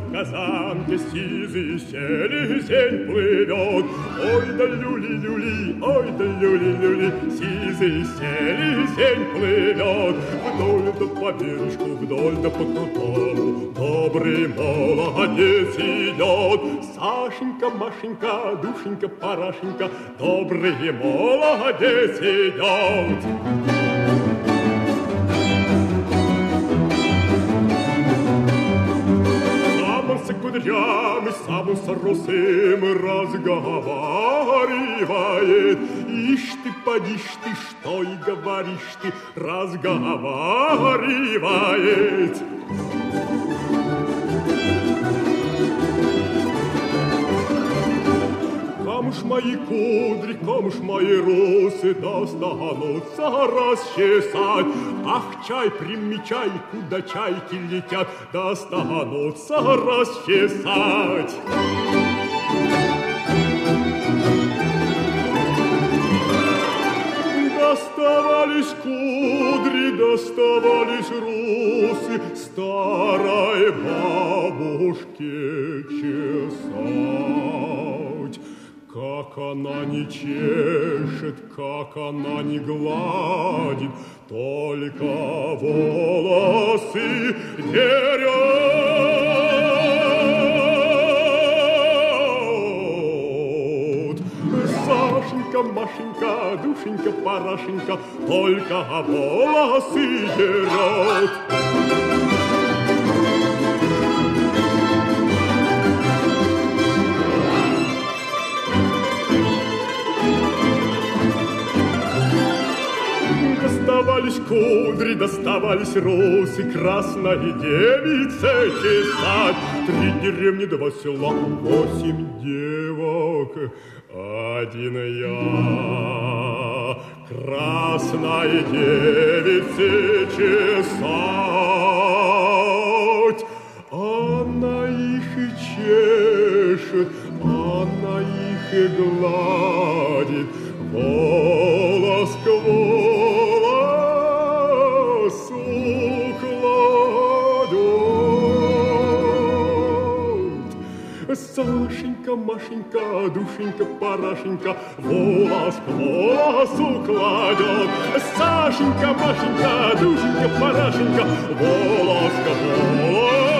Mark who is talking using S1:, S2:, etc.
S1: казанке сизый селезень плывет. Ой да люли-люли, ой да люли-люли, сизый селезень плывет. Вдоль да по бережку, вдоль да по крутому, добрый молодец идет. Сашенька, Машенька, Душенька, Парашенька, добрый молодец идет. С кудрями, сам с русым разговаривает. Ишь ты, подишь ты, что и говоришь ты, разговаривает. Камуж мои кудри, камуж мои русы достанутся расчесать. Ах, чай, примечай, куда чайки летят, достанутся расчесать. Доставались кудри, доставались русы старой бабушке чесать. Как она не чешет, как она не гладит, только волосы дерет. Сашенька, Машенька, Душенька, Парашенька, только волосы дерет. Доставались кудри, доставались русы, красной девице чесать. 3 деревни, 2 села, 8 девок, 1 я. Красной девице чесать. Она их и чешет, она их и гладит, волос к волосу кладет. Сашенька, Машенька, Душенька, Парашенька, волос к волосу кладет. Сашенька, Машенька, Душенька, Парашенька, волос к волосу.